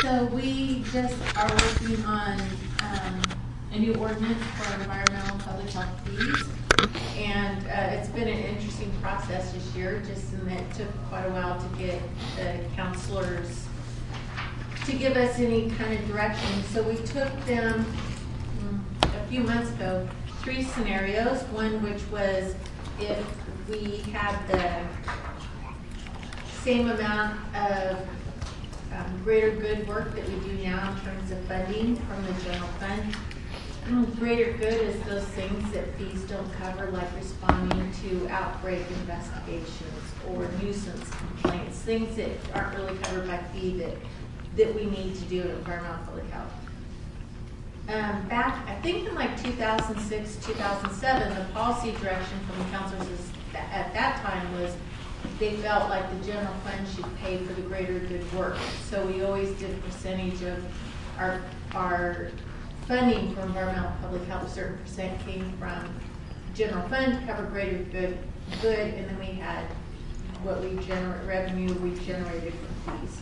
So we just are working on a new ordinance for environmental public health fees. And it's been an interesting process this year, just in that it took quite a while to get the counselors to give us any kind of direction. So we took them a few months ago, 3 scenarios. One which was if we had the same amount of greater good work that we do now in terms of funding from the general fund. Greater good is those things that fees don't cover, like responding to outbreak investigations or nuisance complaints, things that aren't really covered by fee that we need to do in environmental public health. Back, I think in like 2006, 2007, the policy direction from the counselors at that time was they felt like the general fund should pay for the greater good work. So we always did a percentage of our funding for environmental public health. A certain percent came from general fund to cover greater good, and then we had what we generate revenue we generated from fees.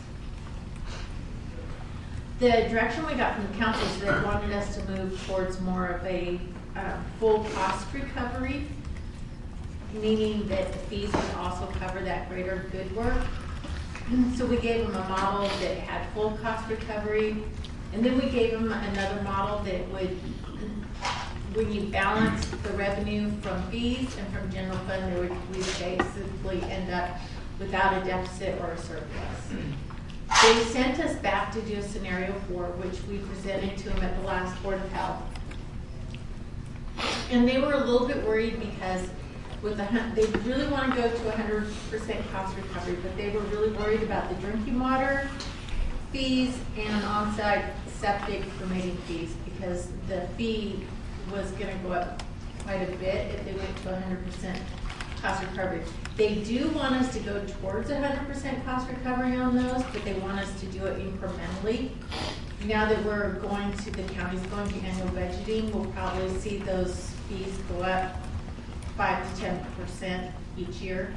The direction we got from the council is they wanted us to move towards more of a full cost recovery, meaning that the fees would also cover that greater good work. So we gave them a model that had full cost recovery, and then we gave them another model that would, when you balance the revenue from fees and from general fund, we would basically end up without a deficit or a surplus. They sent us back to do a scenario 4, which we presented to them at the last Board of Health. And they were a little bit worried because they really want to go to 100% cost recovery, but they were really worried about the drinking water fees and on-site septic permitting fees, because the fee was going to go up quite a bit if they went to 100% cost recovery. They do want us to go towards 100% cost recovery on those, but they want us to do it incrementally. Now that the county's going to annual budgeting, we'll probably see those fees go up 5 to 10% each year.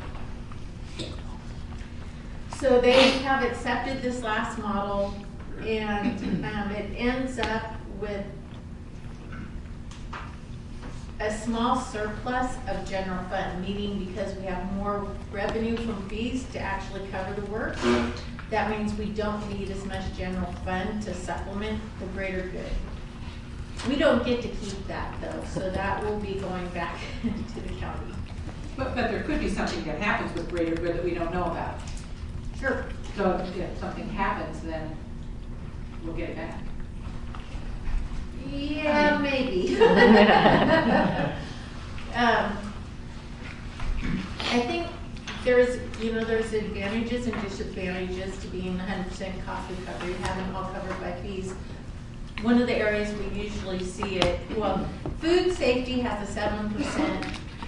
So they have accepted this last model, and it ends up with a small surplus of general fund, meaning because we have more revenue from fees to actually cover the work, that means we don't need as much general fund to supplement the greater good. We don't get to keep that though, so that will be going back to the county. But there could be something that happens with greater good that we don't know about. Sure. So if something happens, then we'll get it back. Yeah, maybe. I think there's advantages and disadvantages to being 100% cost recovery, having it all covered by fees. One of the areas we usually see it, well, food safety has a 7%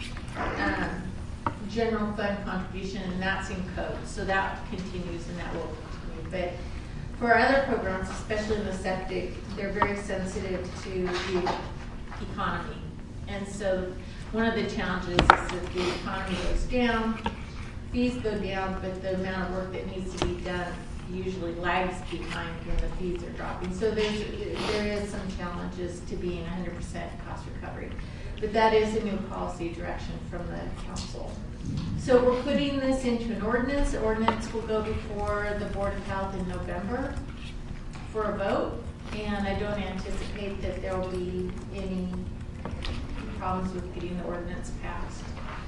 general fund contribution, and that's in code, so that continues and that will continue. But for our other programs, especially in the septic, they're very sensitive to the economy. And so one of the challenges is that the economy goes down, fees go down, but the amount of work that needs to be done usually lags behind when the fees are dropping. So there is some challenges to being 100% cost recovery. But that is a new policy direction from the council. So we're putting this into an ordinance. The ordinance will go before the Board of Health in November for a vote, and I don't anticipate that there will be any problems with getting the ordinance passed.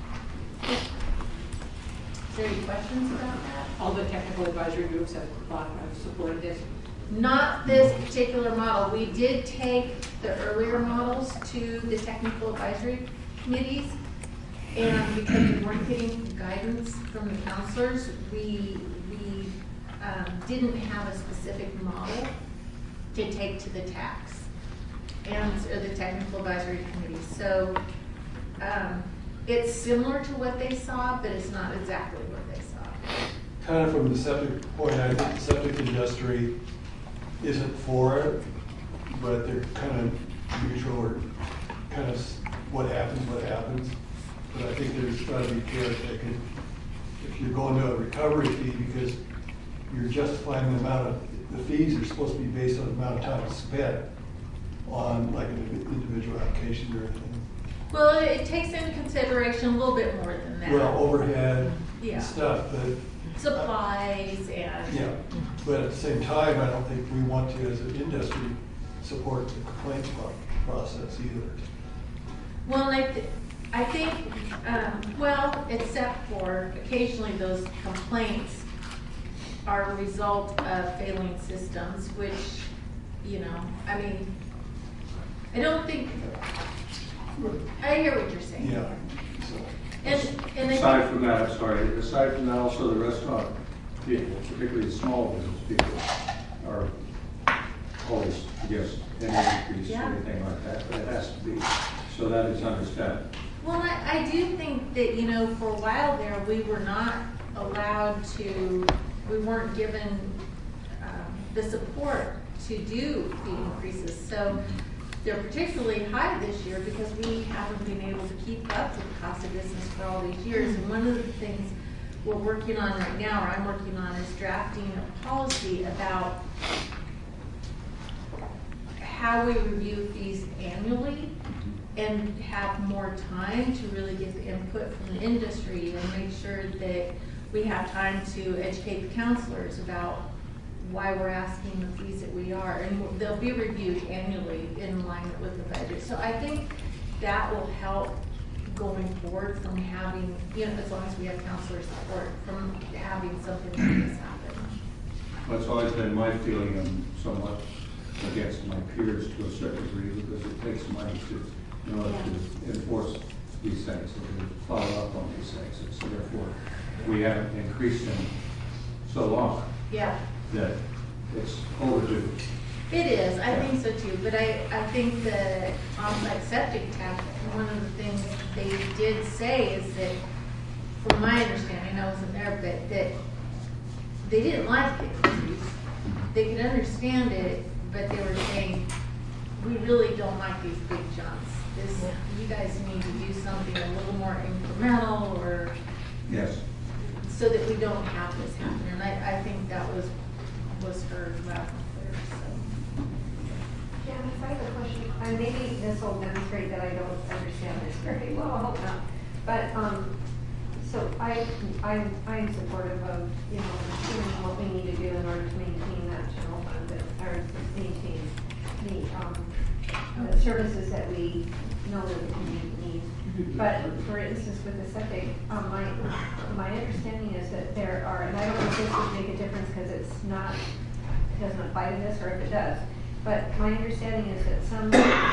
Is there any questions about that? All the technical advisory groups have supported this? Not this particular model. We did take the earlier models to the technical advisory committees, and because we weren't getting guidance from the counselors, we didn't have a specific model to take to the tax or the technical advisory committee. So it's similar to what they saw, but it's not exactly what they saw. Kind of from the septic point, I think the septic industry isn't for it, but they're kind of neutral, or kind of what happens. But I think there's got to be caretaking if you're going to a recovery fee, because you're justifying the amount of the fees are supposed to be based on the amount of time spent on like an individual application or anything. Well, it takes into consideration a little bit more than that. Well, overhead Yeah. and stuff, but. Supplies and. Yeah, but at the same time, I don't think we want to, as an industry, support the complaint process either. Well, I think, well, except for occasionally those complaints are a result of failing systems, which, you know, I mean, I don't think, I hear what you're saying. Yeah. So. And I Aside think, from that, I'm sorry, aside from that, also the restaurant people, particularly the small business people, are always against any increase or Yeah. anything like that, but it has to be. So that is understandable. well, I do think that, you know, for a while there, we were not allowed to, we weren't given the support to do the increases. So they're particularly high this year because we haven't been able to keep up with the cost of business for all these years. And one of the things we're working on right now, or I'm working on, is drafting a policy about how we review fees annually and have more time to really get the input from the industry and make sure that we have time to educate the counselors about why we're asking the fees that we are. And they'll be reviewed annually in alignment with the budget. So I think that will help going forward from having, you know, as long as we have counselor support, from having something like this happen. That's always been my feeling. I'm somewhat against my peers to a certain degree because it takes money to, you know, to enforce these things and to follow up on these things. And so therefore, we haven't increased them so long Yeah. that it's overdue. It is, I think so too, but I think the on-site septic tank, one of the things they did say is that, from my understanding, I wasn't there, but that they didn't like the increase. They could understand it, but they were saying, we really don't like these big jumps. You guys need to do something a little more incremental, or Yes. so that we don't have this happen. And I think that was heard loud and clear, so. Janice, I have a question, and maybe this will demonstrate that I don't understand this very well, I hope not. But, so I'm supportive of, you know, doing what we need to do in order to maintain that general fund, or maintain the services that we know that the community needs. But for instance, with the septic, my understanding is that there are, and I don't know if this would make a difference because it doesn't apply to this, or if it does, but my understanding is that some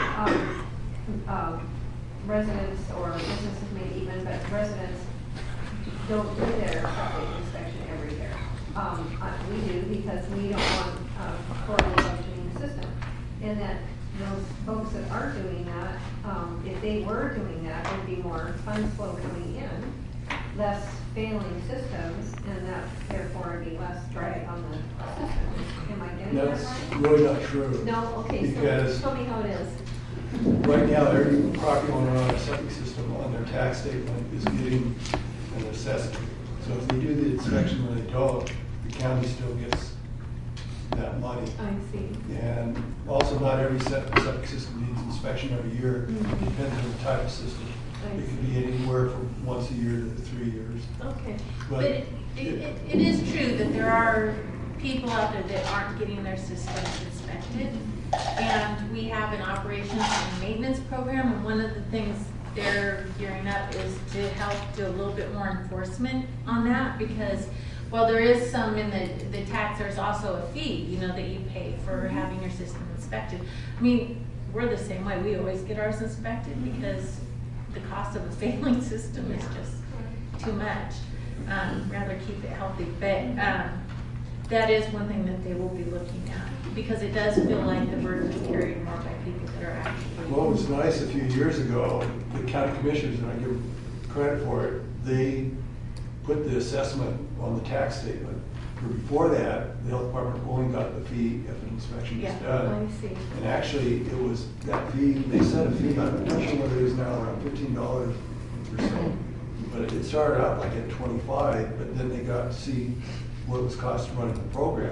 residents or businesses maybe even, but residents don't do their septic inspection every year. We do because we don't want horribly functioning system. And that those folks that are doing that, if they were doing that, there'd be more funds flow coming in, less failing systems, and that therefore would be less drag on the system. Am I getting that That's right? really not true. No? Okay, Because so tell me how it is. right now, every property owner on a septic system on their tax statement is getting an assessment. So if they do the inspection or they don't, the county still gets that money. I see. And also, not every septic system needs inspection every year. Mhm. It depends on the type of system. I It could be anywhere from once a year to 3 years. Okay. But it is true that there are people out there that aren't getting their systems inspected. And we have an operations and maintenance program, and one of the things they're gearing up is to help do a little bit more enforcement on that, because while there is some in the tax, there's also a fee, you know, that you pay for having your system inspected. I mean, we're the same way. We always get ours inspected because the cost of a failing system is just too much. Rather keep it healthy. But that is one thing that they will be looking at, because it does feel like the burden is carried more by people that are actually. Well, it was nice a few years ago, the county commissioners, and I give credit for it, they put the assessment on the tax statement. Before that, the health department only got the fee if an inspection was Yeah, done. I see. And actually, it was that fee, they set a fee, I'm not sure what it is now, around $15 or so. But it started out like at 25, but then they got to see what it was cost to run the program.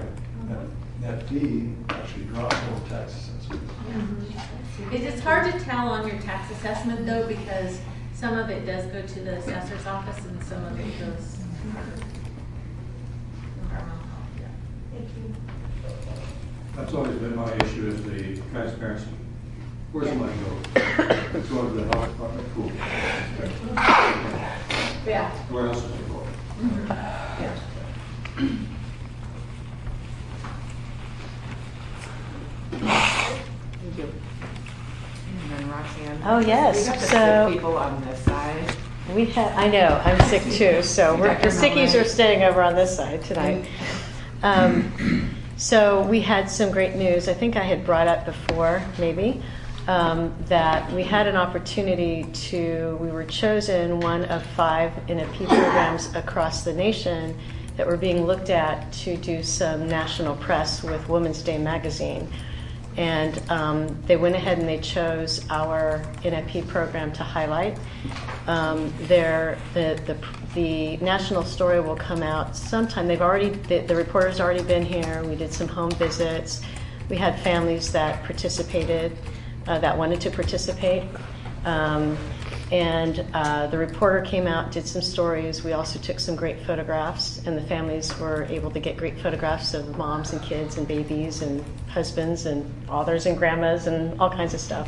that fee actually dropped more tax assessment. It's hard to tell on your tax assessment though, because some of it does go to the assessor's office and some of it goes. Thank you. That's always been my issue, is the transparency. Where's the money go? It's going to the health department, cool. Yeah. Where else is it going? Yeah. Thank you. And then Roxanne. Oh, yes. We got the So- sick people on this side. We had, I know, I'm sick too, so the Dr. sickies Melman. are staying over on this side tonight. So we had some great news. I think I had brought up before, maybe, that we had an opportunity we were chosen one of 5 NFP programs across the nation that were being looked at to do some national press with Women's Day magazine. And they went ahead and they chose our NFP program to highlight. The national story will come out sometime. The reporter's already been here. We did some home visits. We had families that participated, that wanted to participate. And the reporter came out, did some stories. We also took some great photographs, and the families were able to get great photographs of moms and kids and babies and husbands and fathers and grandmas and all kinds of stuff.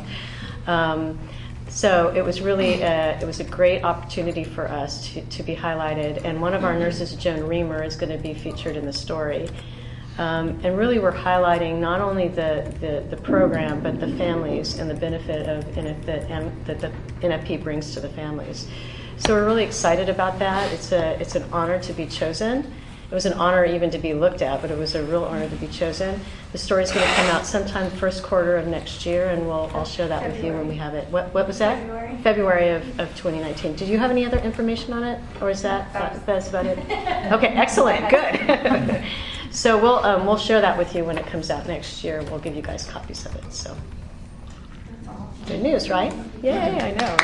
So it was really it was a great opportunity for us to be highlighted. And one of our nurses, Joan Reamer, is going to be featured in the story. And really we're highlighting not only the program, but the families and the benefit that the NFP brings to the families. So we're really excited about that. It's an honor to be chosen. It was an honor even to be looked at, but it was a real honor to be chosen. The story's going to come out sometime first quarter of next year, and I'll share that with you when we have it. What was that? February. February of 2019. Did you have any other information on it, or is that's about it? Okay, excellent, good. So we'll share that with you when it comes out next year. We'll give you guys copies of it. So good news, right? Yay! I know,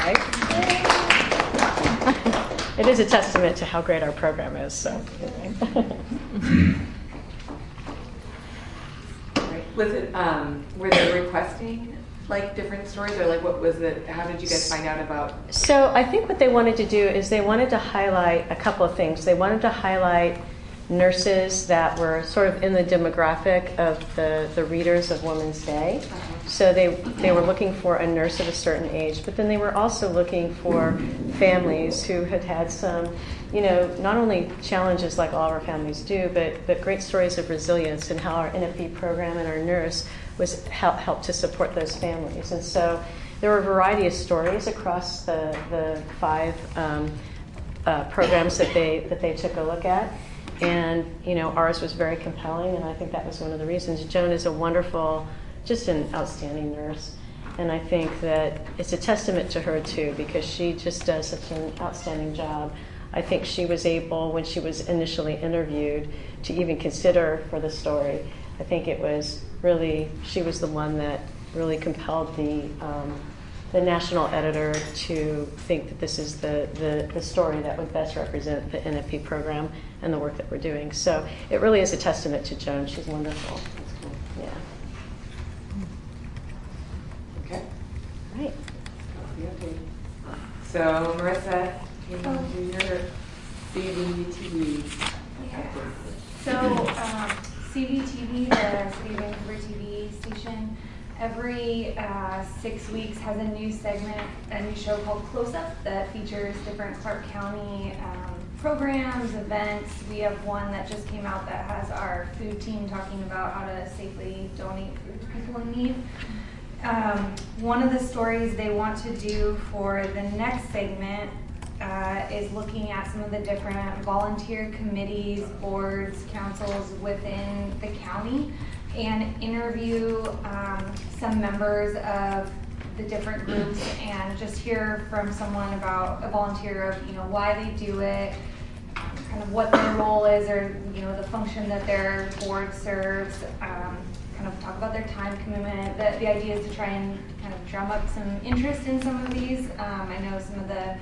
right? It is a testament to how great our program is. So. Was it, were they requesting like different stories, or like what was it, how did you guys find out about? So I think what they wanted to do is they wanted to highlight a couple of things. They wanted to highlight nurses that were sort of in the demographic of the readers of Women's Day. So they were looking for a nurse of a certain age, but then they were also looking for families who had some, not only challenges like all of our families do, but great stories of resilience and how our NFP program and our nurse was helped to support those families. And so there were a variety of stories across the 5 programs that they took a look at. And, ours was very compelling, and I think that was one of the reasons. Joan is a wonderful, just an outstanding nurse. And I think that it's a testament to her, too, because she just does such an outstanding job. I think she was able, when she was initially interviewed, to even consider for the story. I think it was really, she was the one that really compelled the national editor to think that this is the story that would best represent the NFP program and the work that we're doing. So it really is a testament to Joan. She's wonderful. That's cool. Yeah. Okay. Right. So Marissa, you know, do your CVTV. So, CVTV, the City of Vancouver TV station, every 6 weeks has a new segment, a new show called Close Up that features different Clark County programs, events. We have one that just came out that has our food team talking about how to safely donate food to people in need. One of the stories they want to do for the next segment is looking at some of the different volunteer committees, boards, councils within the county, and interview some members of the different groups and just hear from someone about a volunteer of why they do it, kind of what their role is, or the function that their board serves. Kind of talk about their time commitment. The idea is to try and kind of drum up some interest in some of these. I know some of the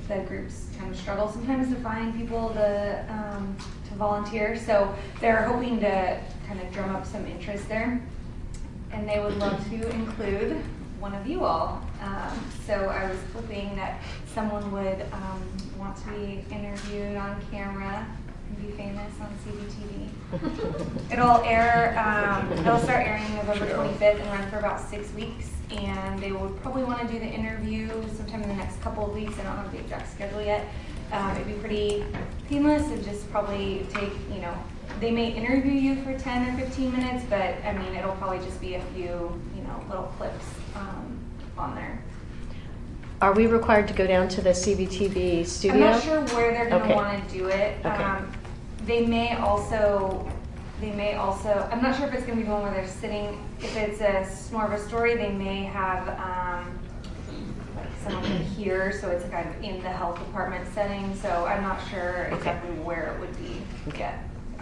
the groups kind of struggle sometimes to find people to volunteer. So they're hoping to kind of drum up some interest there. And they would love to include one of you all. So I was hoping that someone would want to be interviewed on camera and be famous on CBTV. It'll start airing November 25th and run for about 6 weeks. And they would probably want to do the interview sometime in the next couple of weeks. I don't have the exact schedule yet. It'd be pretty painless. It'd just probably take, they may interview you for 10 or 15 minutes, but I mean, it'll probably just be a few, little clips on there. Are we required to go down to the CBTV studio? I'm not sure where they're going to Okay. want to do it. Okay. They may also, I'm not sure if it's going to be the one where they're sitting, if it's more of a story, they may have like someone here, so it's kind of in the health department setting, so I'm not sure exactly where it would be yet.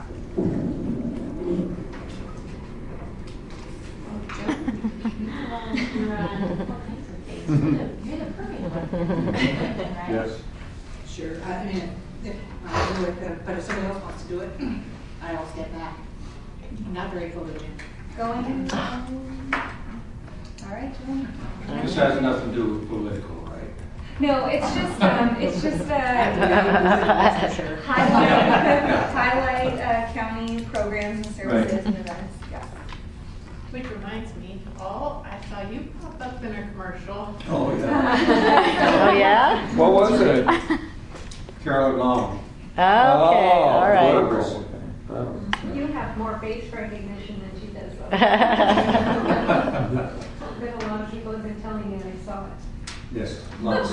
You're the perfect one. Yes. Sure, I mean, if I do it, but if somebody else wants to do it, I'll step back. I'm not very photogenic. Going? All right, Jen. This has nothing to do with political, right? No, it's just Sure. highlight county programs and services and events. Yeah. Which reminds me, Paul, I saw you pop up in a commercial. Oh, yeah. Oh, yeah? What was it? Carolyn Long. Okay, all right. Political. Oh. You have more face recognition than she does. Though. Been a lot of people have been telling me, and I saw it. Yes, lots.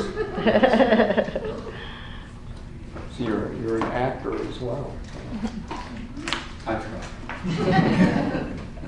So you're an actor as well. I try.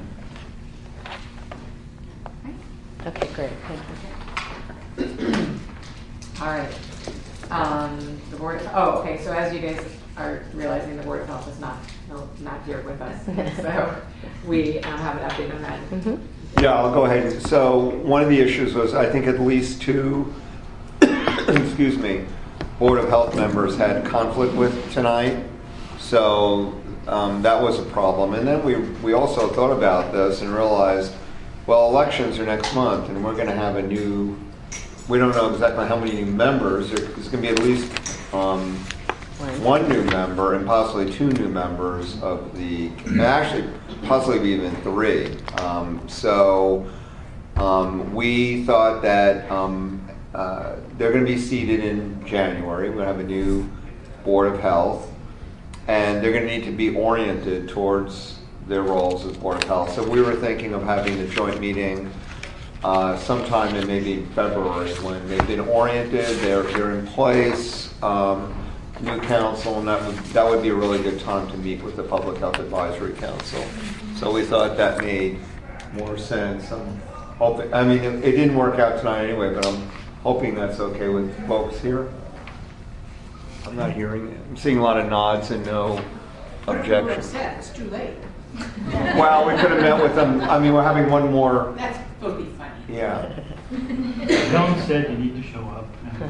Okay, great. Thank you. All right. The board. Okay. So as you guys are realizing, the Board of Health is not here with us, so we have an update on that. Mm-hmm. Yeah, I'll go ahead. So one of the issues was I think at least 2, excuse me, Board of Health members had conflict with tonight. So that was a problem. And then we also thought about this and realized, well, elections are next month, and we're going to have we don't know exactly how many new members. There's going to be at least one new member and possibly 2 new members of actually possibly even 3. So we thought that they're going to be seated in January. We're going to have a new Board of Health, and they're going to need to be oriented towards their roles as Board of Health. So we were thinking of having the joint meeting sometime in maybe February when they've been oriented, they're in place, new council, and that would be a really good time to meet with the Public Health Advisory Council. So we thought that made more sense. I'm hoping, I mean, it didn't work out tonight anyway, but I'm hoping that's okay with folks here. I'm not hearing it. I'm seeing a lot of nods and no objections. It's too late. Well, we could have met with them. I mean, we're having one more. That's supposed to be funny. Yeah. Joan said you need to show up.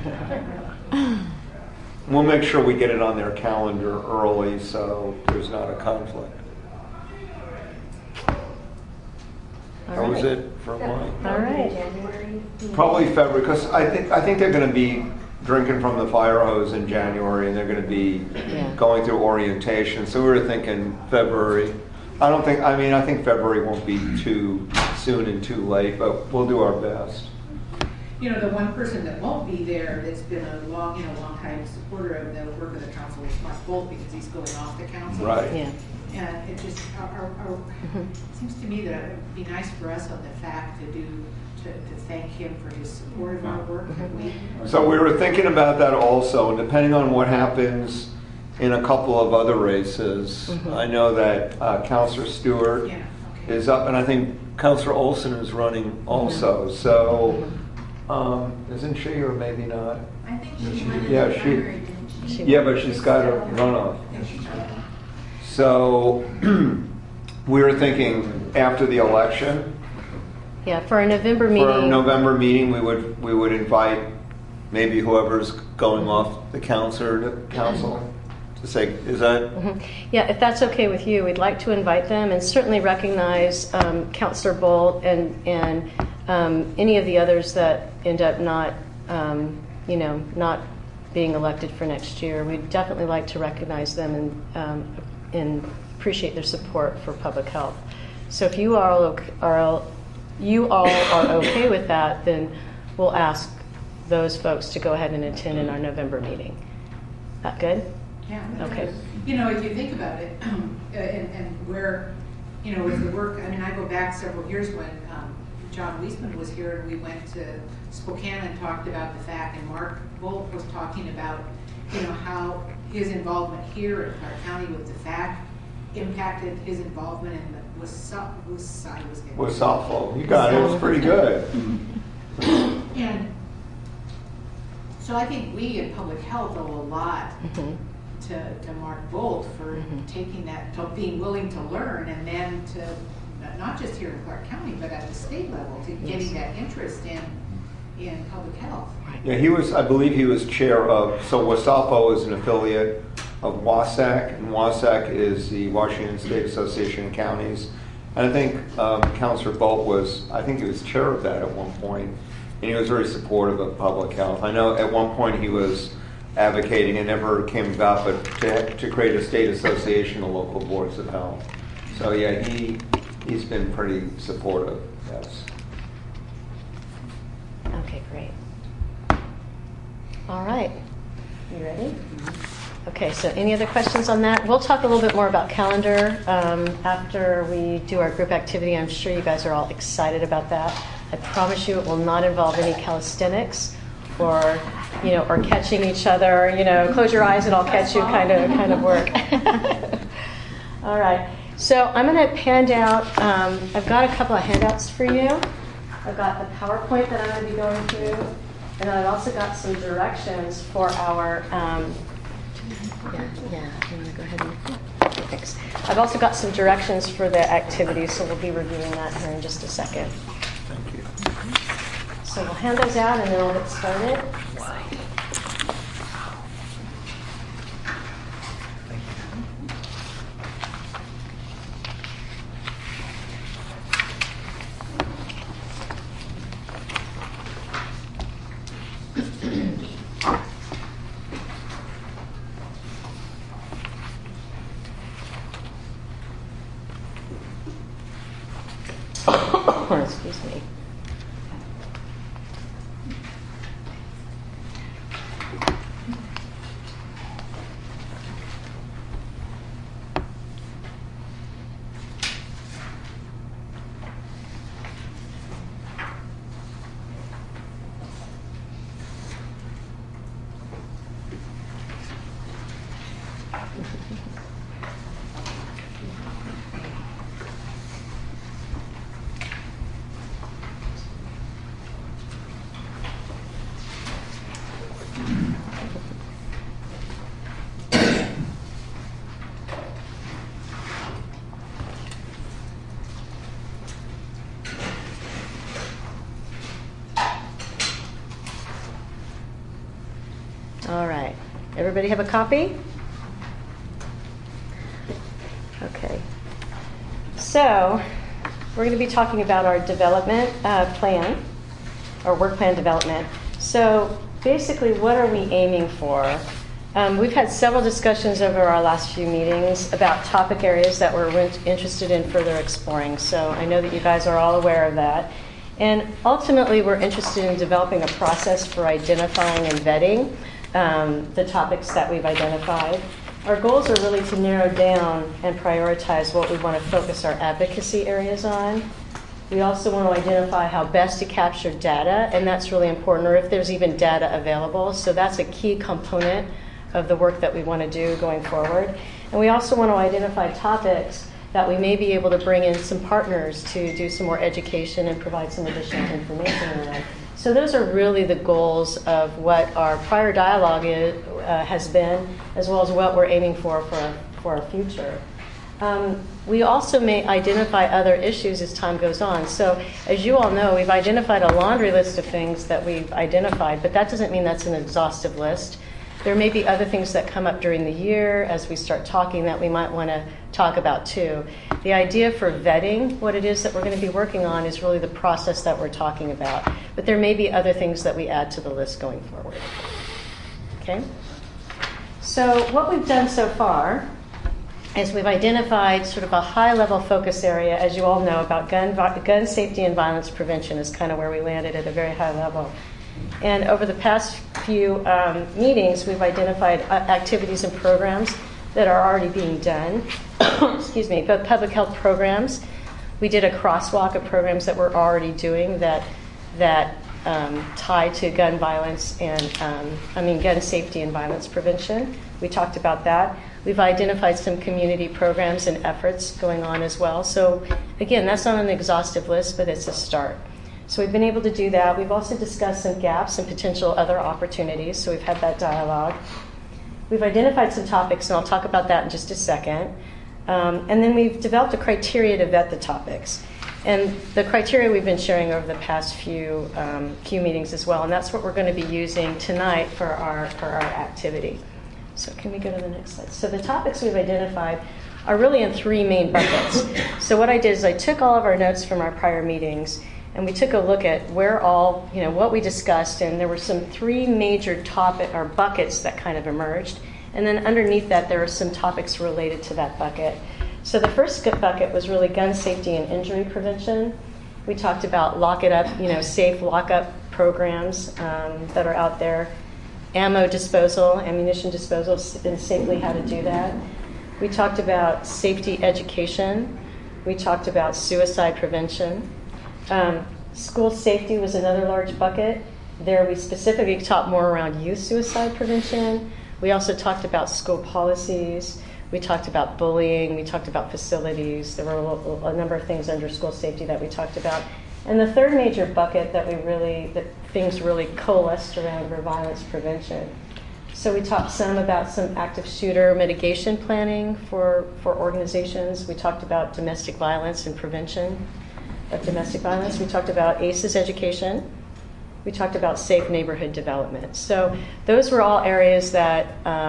We'll make sure we get it on their calendar early so there's not a conflict. That was it for mine. All right. January. Probably February, because I think they're going to be drinking from the fire hose in January, and they're going to be going through orientation. So we were thinking February. I think February won't be too soon and too late, but we'll do our best. The one person that won't be there that's been a long time supporter of the work of the council is Mark Bolt, because he's going off the council. Right. Yeah. And it just seems to me that it would be nice for us on the fact to thank him for his support of our work. So we were thinking about that also, and depending on what happens in a couple of other races, I know that Councilor Stewart is up, and I think Councilor Olson is running also. So isn't she, or maybe not? I think she might Yeah, have she- primary, didn't she? Yeah, but she's got a runoff. So we were thinking after the election, Yeah, for a November for meeting. a November meeting, we would invite maybe whoever's going off the council to say, is that? Mhm. Yeah, if that's okay with you, we'd like to invite them and certainly recognize Councillor Bolt and any of the others that end up not, not being elected for next year. We'd definitely like to recognize them and appreciate their support for public health. So if you all are okay with that, then we'll ask those folks to go ahead and attend in our November meeting. That good? Yeah. Okay. If you think about it, and where, with the work, I go back several years when John Weisman was here and we went to Spokane and talked about the fact, and Mark Bolt was talking about, how his involvement here in Clark County with the fact impacted his involvement in the Wasafo. You got it. It was pretty good. And so I think we in public health owe a lot to Mark Bolt for taking that, to being willing to learn, and then to not just here in Clark County, but at the state level, to getting that interest in public health. Yeah, I believe he was chair of, so Wasafo is an affiliate of WASAC, and WASAC is the Washington State Association of Counties. And I think Councillor Bolt he was chair of that at one point, and he was very supportive of public health. I know at one point he was advocating, it never came about, but to create a state association of local boards of health. So yeah, he's been pretty supportive, yes. Okay, great. All right. You ready? Okay, so any other questions on that? We'll talk a little bit more about calendar after we do our group activity. I'm sure you guys are all excited about that. I promise you it will not involve any calisthenics or catching each other, close your eyes and I'll catch you kind of work. All right. So I'm going to hand out, I've got a couple of handouts for you. I've got the PowerPoint that I'm going to be going through, and then I've also got some directions for our, I'm going to go ahead and fix. I've also got some directions for the activities, so we'll be reviewing that here in just a second. Thank you. So we'll hand those out and then we'll get started. Excuse me. All right. Everybody have a copy? Okay. So we're going to be talking about our development plan, our work plan development. So basically, what are we aiming for? We've had several discussions over our last few meetings about topic areas that we're interested in further exploring. So I know that you guys are all aware of that. And ultimately, we're interested in developing a process for identifying and vetting the topics that we've identified. Our goals are really to narrow down and prioritize what we want to focus our advocacy areas on. We also want to identify how best to capture data, and that's really important, or if there's even data available. So that's a key component of the work that we want to do going forward. And we also want to identify topics that we may be able to bring in some partners to do some more education and provide some additional information on. So those are really the goals of what our prior dialogue has been, as well as what we're aiming for our future. We also may identify other issues as time goes on. So as you all know, we've identified a laundry list of things that we've identified, but that doesn't mean that's an exhaustive list. There may be other things that come up during the year as we start talking that we might want to talk about too. The idea for vetting what it is that we're going to be working on is really the process that we're talking about. But there may be other things that we add to the list going forward. Okay? So what we've done so far is we've identified sort of a high-level focus area, as you all know, about gun safety and violence prevention is kind of where we landed at a very high level. And over the past few meetings, we've identified activities and programs that are already being done. Excuse me, both public health programs. We did a crosswalk of programs that we're already doing that tie to gun violence and gun safety and violence prevention. We talked about that. We've identified some community programs and efforts going on as well. So again, that's not an exhaustive list, but it's a start. So we've been able to do that. We've also discussed some gaps and potential other opportunities. So we've had that dialogue. We've identified some topics, and I'll talk about that in just a second. And then we've developed a criteria to vet the topics. And the criteria we've been sharing over the past few meetings as well. And that's what we're going to be using tonight for our activity. So can we go to the next slide? So the topics we've identified are really in three main buckets. So what I did is I took all of our notes from our prior meetings, and we took a look at what we discussed, and there were some three major buckets that kind of emerged. And then underneath that, there are some topics related to that bucket. So the first bucket was really gun safety and injury prevention. We talked about safe lockup programs that are out there. Ammunition disposal, and safely how to do that. We talked about safety education. We talked about suicide prevention. School safety was another large bucket. There we specifically talked more around youth suicide prevention. We also talked about school policies. We talked about bullying. We talked about facilities. There were a number of things under school safety that we talked about. And the third major bucket that things really coalesced around were violence prevention. So we talked some about some active shooter mitigation planning for organizations. We talked about domestic violence and prevention of domestic violence. We talked about ACEs education. We talked about safe neighborhood development. So those were all areas that,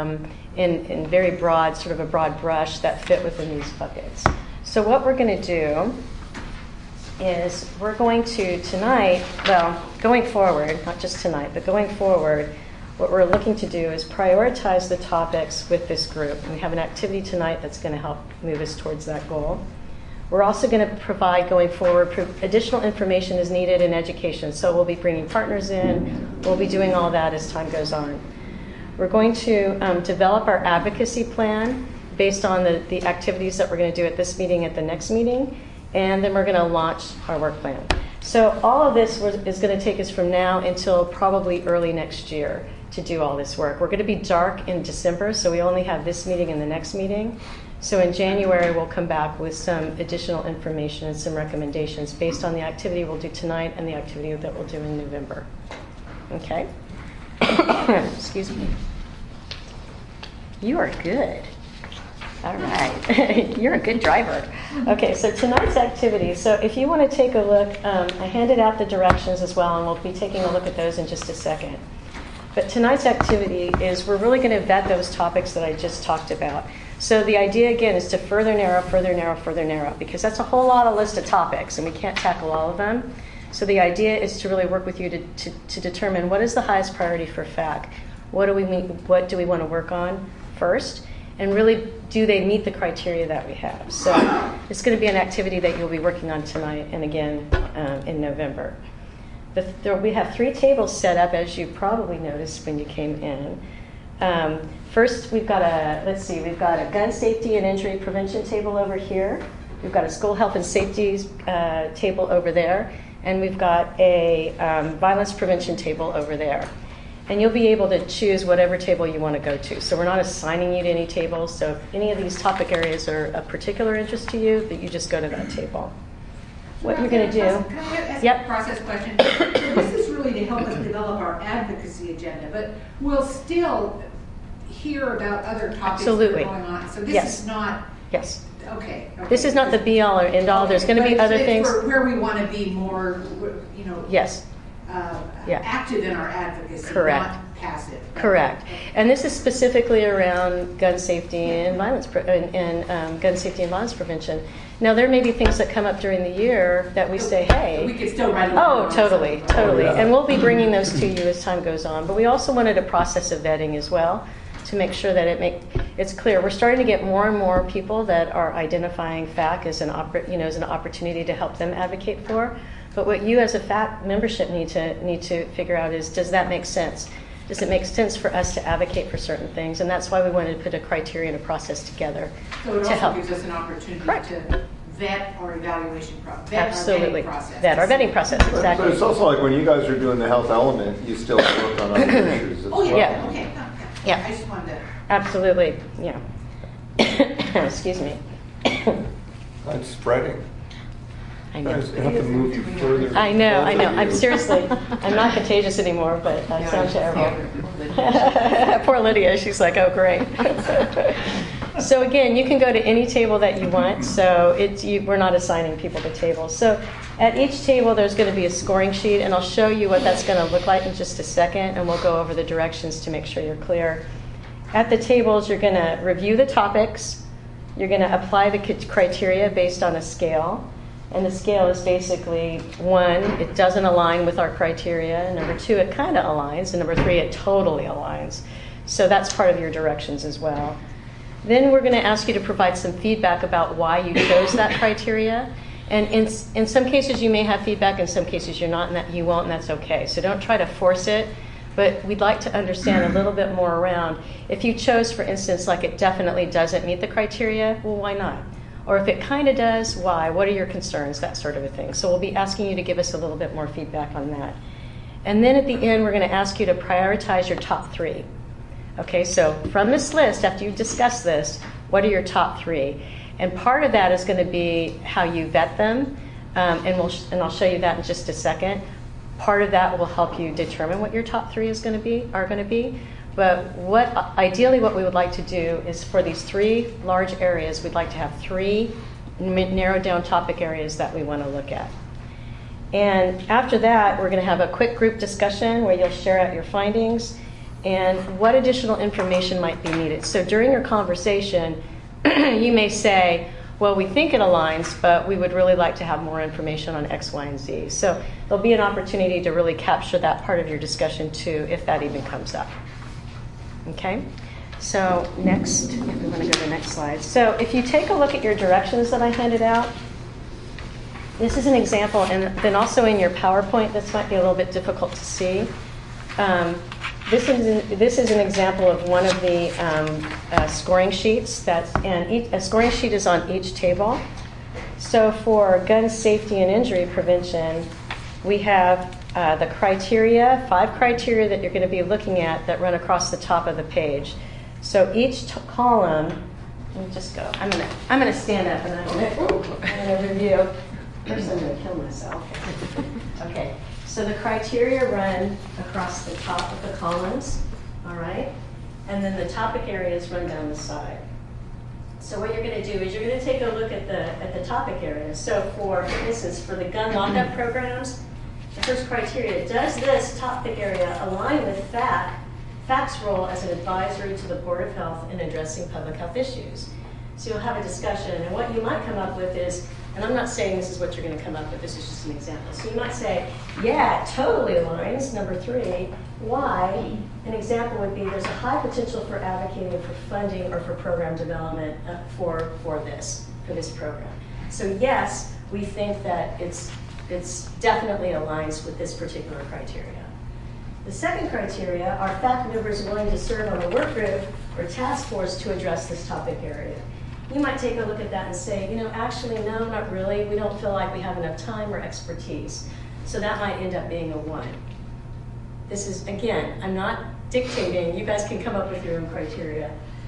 in very broad, sort of a broad brush, that fit within these buckets. So what we're going to do is we're going to tonight, going forward, not just tonight, but going forward, what we're looking to do is prioritize the topics with this group. And we have an activity tonight that's going to help move us towards that goal. We're also going to provide, going forward, additional information is needed in education. So we'll be bringing partners in. We'll be doing all that as time goes on. We're going to develop our advocacy plan based on the activities that we're going to do at this meeting, at the next meeting. And then we're going to launch our work plan. So all of this is going to take us from now until probably early next year to do all this work. We're going to be dark in December, so we only have this meeting and the next meeting. So in January, we'll come back with some additional information and some recommendations based on the activity we'll do tonight and the activity that we'll do in November. Okay? Excuse me. You are good. All right. You're a good driver. Okay, so tonight's activity. So if you want to take a look, I handed out the directions as well, and we'll be taking a look at those in just a second. But tonight's activity is we're really going to vet those topics that I just talked about. So the idea, again, is to further narrow, because that's a whole lot of list of topics, and we can't tackle all of them. So the idea is to really work with you to determine what is the highest priority for FAC. What do we want to work on first? And really, do they meet the criteria that we have? So it's going to be an activity that you'll be working on tonight and again in November. We have 3 tables set up, as you probably noticed when you came in. First, we've got a gun safety and injury prevention table over here. We've got a school health and safety table over there. And we've got a violence prevention table over there. And you'll be able to choose whatever table you want to go to. So we're not assigning you to any tables. So if any of these topic areas are of particular interest to you, that you just go to that table. What you're going to do? Can I ask a process question? This is really to help us develop our advocacy agenda, but we'll still hear about other topics that are going on. So this is not Okay. This is not the be-all or end-all. There's going to be other things. For where we want to be more, you know. Yes. Yeah. Active in our advocacy, Correct. not passive. Correct. And this is specifically around gun safety and violence gun safety and violence prevention. Now, there may be things that come up during the year that we say, hey. We could still write. Oh, totally. Yeah. And we'll be bringing those to you as time goes on. But we also wanted a process of vetting as well to make sure that it's clear. We're starting to get more and more people that are identifying FAC as an opportunity to help them advocate for. But what you as a FAC membership need to figure out is, does that make sense? Does it make sense for us to advocate for certain things? And that's why we wanted to put a criteria and a process together So it to also help. gives us an opportunity Correct. to vet our evaluation process. Absolutely. Our vetting process. Vet our vetting process, But exactly. it's also like when you guys are doing the health element, you still work on other issues as well. Oh, yeah. Yeah. Okay. Yeah. I just wanted to. Absolutely, yeah. Excuse me. That's spreading. I I know. have to move you further. I know. closer to I'm you. seriously, I'm not contagious anymore, but I sound terrible. Poor Lydia, she's like, oh, great. So again, you can go to any table that you want. So we're not assigning people to tables. So at each table, there's going to be a scoring sheet, and I'll show you what that's going to look like in just a second, and we'll go over the directions to make sure you're clear. At the tables, you're going to review the topics. You're going to apply the criteria based on a scale. And the scale is basically 1, it doesn't align with our criteria. Number 2, it kind of aligns. And number 3, it totally aligns. So that's part of your directions as well. Then we're going to ask you to provide some feedback about why you chose that criteria. And in some cases you may have feedback, in some cases you're not, and that you won't, and that's okay. So don't try to force it. But we'd like to understand a little bit more around, if you chose, for instance, like it definitely doesn't meet the criteria, well, why not? Or if it kind of does, why? What are your concerns? That sort of a thing. So we'll be asking you to give us a little bit more feedback on that. And then at the end, we're going to ask you to prioritize your top 3. Okay, so from this list, after you discuss this, what are your top 3? And part of that is going to be how you vet them, and I'll show you that in just a second. Part of that will help you determine what your top 3 are going to be. But ideally what we would like to do is for these 3 large areas, we'd like to have 3 narrowed down topic areas that we want to look at. And after that, we're going to have a quick group discussion where you'll share out your findings and what additional information might be needed. So during your conversation, you may say, well, we think it aligns, but we would really like to have more information on X, Y, and Z. So there'll be an opportunity to really capture that part of your discussion too, if that even comes up. Okay? So next, if we want to go to the next slide. So if you take a look at your directions that I handed out, this is an example, and then also in your PowerPoint, this might be a little bit difficult to see. This is an example of one of the scoring sheets. A scoring sheet is on each table. So for gun safety and injury prevention, we have the criteria, 5 criteria that you're going to be looking at that run across the top of the page. So each column, let me just go. I'm going to stand up and I'm going to review. First, I'm going to kill myself. Okay. So the criteria run across the top of the columns, all right? And then the topic areas run down the side. So what you're going to do is you're going to take a look at the topic areas. So for instance, for the gun lockup programs, the first criteria, does this topic area align with FAC's role as an advisory to the Board of Health in addressing public health issues? So you'll have a discussion, and what you might come up with is, and I'm not saying this is what you're going to come up with, this is just an example. So you might say, yeah, it totally aligns. Number 3, why? An example would be there's a high potential for advocating for funding or for program development for this program. So yes, we think that it's definitely aligns with this particular criteria. The second criteria are FAC members willing to serve on a work group or task force to address this topic area. You might take a look at that and say, actually, no, not really. We don't feel like we have enough time or expertise. So that might end up being a 1. This is, again, I'm not dictating. You guys can come up with your own criteria.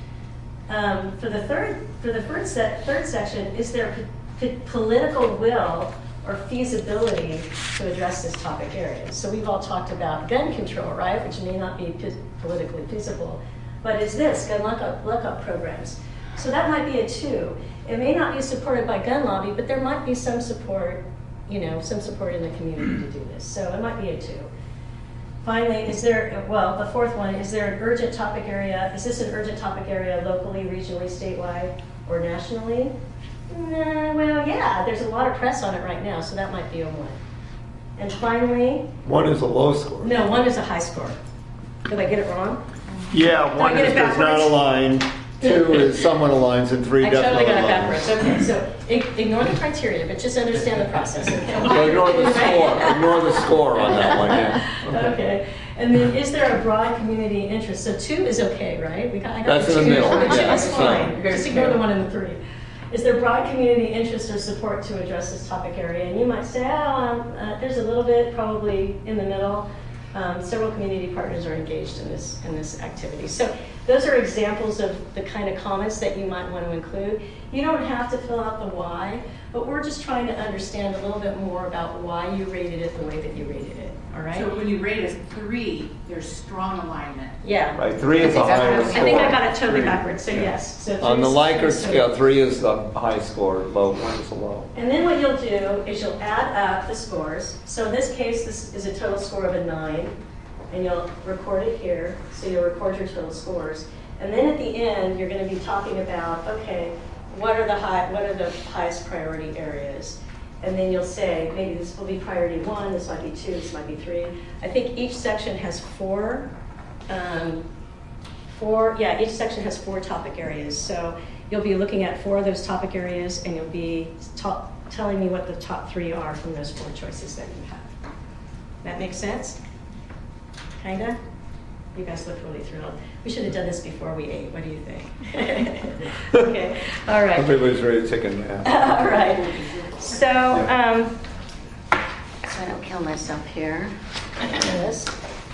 For the third section, is there political will or feasibility to address this topic area? So we've all talked about gun control, right, which may not be politically feasible. But is this gun lockup programs? So that might be a 2. It may not be supported by gun lobby, but there might be some support, some support in the community to do this. So it might be a 2. Finally, the fourth one, is there an urgent topic area? Is this an urgent topic area locally, regionally, statewide, or nationally? Well, yeah, there's a lot of press on it right now, so that might be a 1. And finally, 1 is a low score. no, 1 is a high score. Did I get it wrong? Yeah, 1 get it does not backwards? align, 2 is somewhat aligns, and 3 I totally definitely got it aligns. backwards. Okay, so ignore the criteria, but just understand the process. Okay? So ignore the score. Ignore the score on that one. Yeah. Okay. And then, is there a broad community interest? So 2 is okay, right? I got That's the in the 2. middle, The 2 yeah. is fine. So- Just ignore the 1 and the 3. Is there broad community interest or support to address this topic area? And you might say, there's a little bit, probably in the middle. Several community partners are engaged in this activity. So those are examples of the kind of comments that you might want to include. You don't have to fill out the why, but we're just trying to understand a little bit more about why you rated it the way that you rated it. All right? So when you rate a 3, there's strong alignment. Yeah. Right, 3 is the highest I score. think I got it totally backwards, so yes. So On the 3 is- Likert so- scale, 3 is the high score, 1 is the low. And then what you'll do is you'll add up the scores. So in this case, this is a total score of a 9, and you'll record it here. So you'll record your total scores. And then at the end, you're going to be talking about, okay, what are the highest priority areas? And then you'll say, maybe this will be priority 1, this might be 2, this might be 3. I think each section has 4. Each section has 4 topic areas. So you'll be looking at 4 of those topic areas, and you'll be telling me what the top 3 are from those 4 choices that you have. That makes sense? Kinda? You guys look really thrilled. We should have done this before we ate. What do you think? Okay. All right. Everybody's ready to take a nap. All right. So, so I don't kill myself here. This.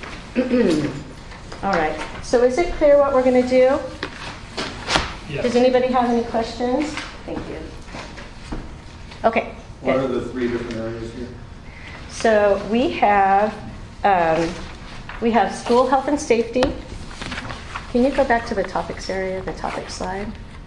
All right. So is it clear what we're going to do? Yes. Does anybody have any questions? Thank you. Okay. What are Good. the 3 different areas here? So we have school health and safety. Can you go back to the topics area, the topic slide?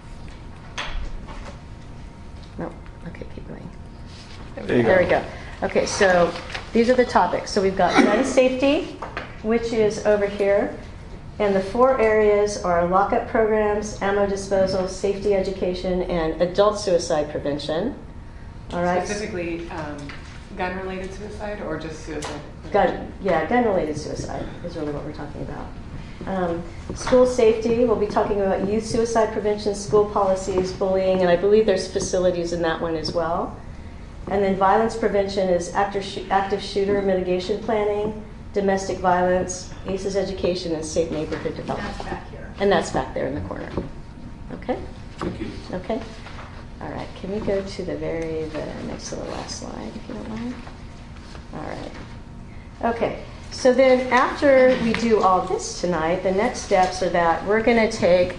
No. Okay, keep going. There you There go. we go. Okay, so these are the topics. So we've got gun safety, which is over here. And the 4 areas are lockup programs, ammo disposal, safety education, and adult suicide prevention. All right. Specifically, gun-related suicide or just suicide? Gun-related suicide is really what we're talking about. School safety, we'll be talking about youth suicide prevention, school policies, bullying, and I believe there's facilities in that one as well. And then violence prevention is active shooter mitigation planning, domestic violence, ACEs education, and safe neighborhood development. That's back here. And that's back there in the corner. Okay? Thank you. Okay. All right. Can we go to the next to the last slide, if you don't mind? All right. Okay. So then after we do all this tonight, the next steps are that we're going to take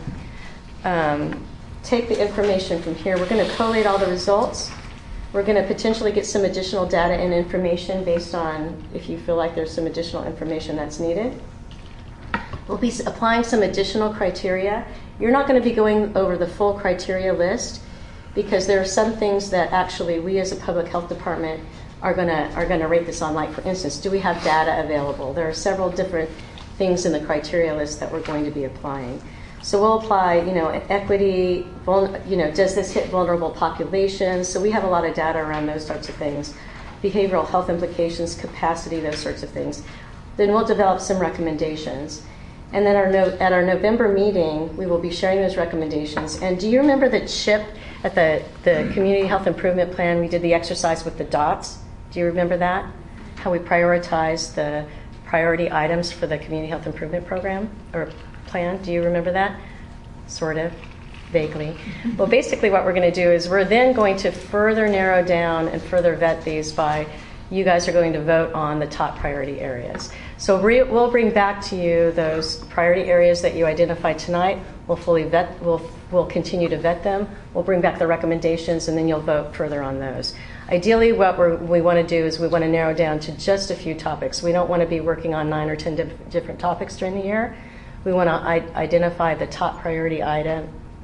the information from here. We're going to collate all the results. We're going to potentially get some additional data and information based on if you feel like there's some additional information that's needed. We'll be applying some additional criteria. You're not going to be going over the full criteria list because there are some things that actually we as a public health department are going to rate this on. Like, for instance, do we have data available? There are several different things in the criteria list that we're going to be applying. So we'll apply, equity, does this hit vulnerable populations? So we have a lot of data around those sorts of things. Behavioral health implications, capacity, those sorts of things. Then we'll develop some recommendations. And then at our November meeting, we will be sharing those recommendations. And do you remember the CHIP at the Community Health Improvement Plan? We did the exercise with the dots. Do you remember that? How we prioritized the priority items for the Community Health Improvement Program or plan? Do you remember that? Sort of, vaguely. Well, basically what we're going to do is we're then going to further narrow down and further vet these by you guys are going to vote on the top priority areas. So we'll bring back to you those priority areas that you identified tonight. We'll fully vet. We'll continue to vet them. We'll bring back the recommendations, and then you'll vote further on those. Ideally, what we want to do is we want to narrow down to just a few topics. We don't want to be working on 9 or 10 different topics during the year. We want to identify the top priority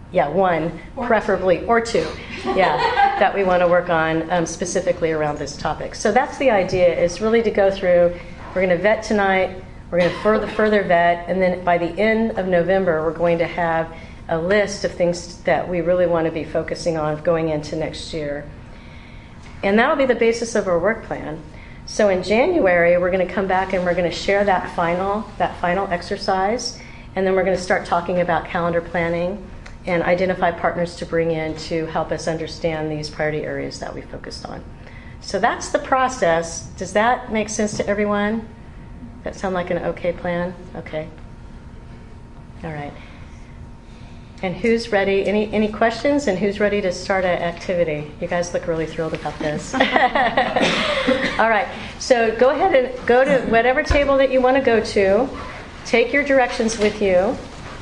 Yeah, one, preferably, or two, yeah, that we want to work on specifically around this topic. So that's the idea, is really to go through, we're going to vet tonight, we're going to further vet, and then by the end of November, we're going to have a list of things that we really want to be focusing on going into next year. And that'll be the basis of our work plan. So in January, we're going to come back and we're going to share that final exercise, and then we're going to start talking about calendar planning and identify partners to bring in to help us understand these priority areas that we focused on. So that's the process. Does that make sense to everyone? That sound like an okay plan? Okay. All right. And who's ready? Any questions? And who's ready to start an activity? You guys look really thrilled about this. All right. So go ahead and go to whatever table that you want to go to. Take your directions with you.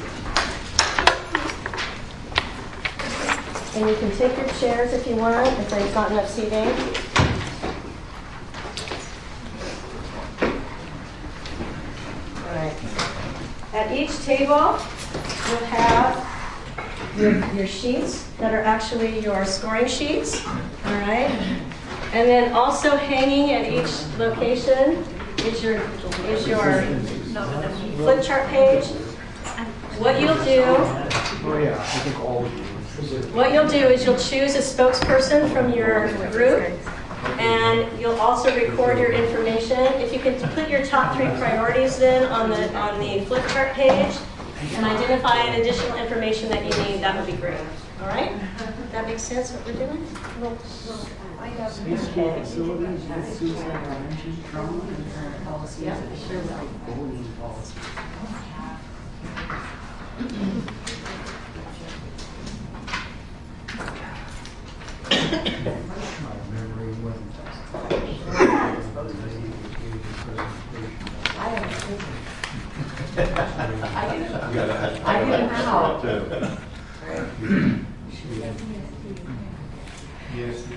And you can take your chairs if you want, if there's not enough seating. All right. At each table, you'll have your sheets that are actually your scoring sheets. All right. And then also hanging at each location is your flip chart page. What you'll do is you'll choose a spokesperson from your group, and you'll also record your information. If you can put your top 3 priorities then on the flip chart page and identify an additional information that you need, that would be great. All right? That makes sense what we're doing? Preschool facilities with suicide prevention, trauma, and current policies, and sure like bullying policies. My memory wasn't I didn't know. Yes.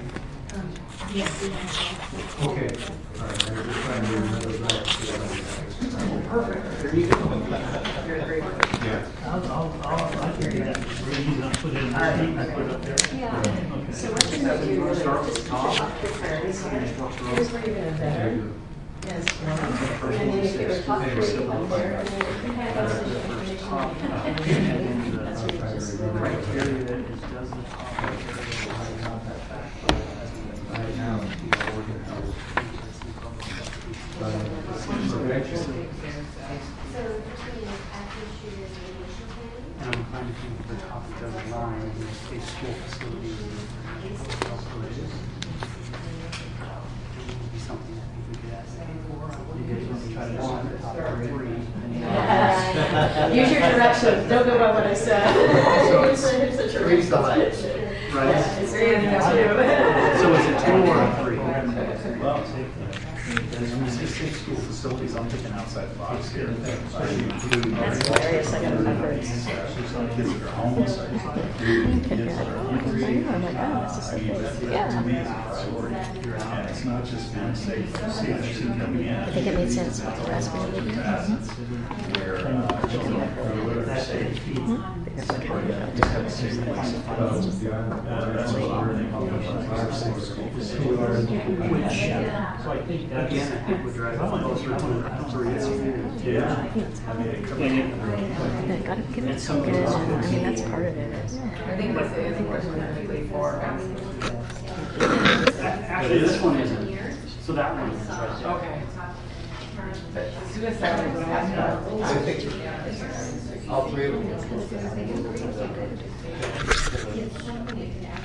Okay. All right. I'm just trying to remember that. Perfect. There you go. You're the great one. Yeah. I can do that. We're easy to put it in there. I put it up there. Yeah. Okay. So what you're going to do is just top your priorities here. Here's where you're going to vet. Yes. And then you get your top 3 up there. And then if you have additional information, that's what you just go right here. Criteria that is doesn't right now. And I'm trying to think of the topic of the line, in this case, school facilities. It would be something I think we could ask for. You guys want to try to decide the top 3. Use your directions. Don't go by what I said. Here's the directions. Right. Yeah, it's 3 and 2. So is it 2 or a 3? Well, When you say 6 school facilities, I'm thinking outside the box here. That's hilarious. I got to remember it. Kids that are homeless. I'm like, oh, that's just so big. Yeah. It's not just being safe to see a person coming in. I think it made sense with the last one. So I think again, I think would drive closer to 3. Yeah, gotta give it some good. I mean, that's part of it. I think this is specifically for Actually, this one isn't. So that one is right there. okay. But suicide is All 3 of them.